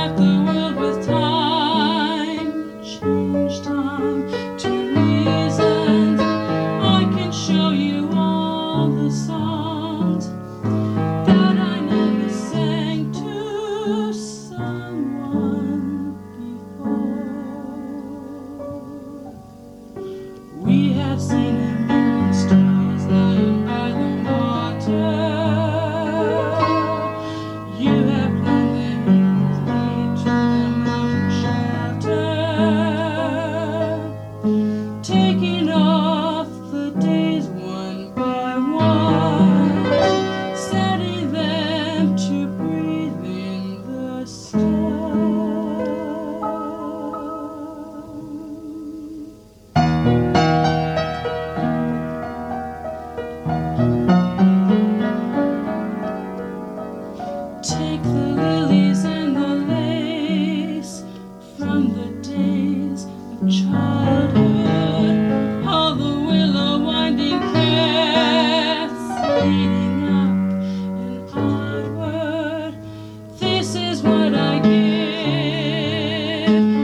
left the world with time, change time to reasons. I can show you all the songs that I never sang to someone before. We have seen a million stars lying by the water. You have climbed the hills, made to the mountain shelter, taking off the days one by one, setting them to breathe in the stars. Take the lilies and the lace from the days of childhood, all the willow winding paths leading up and onward. This is what I give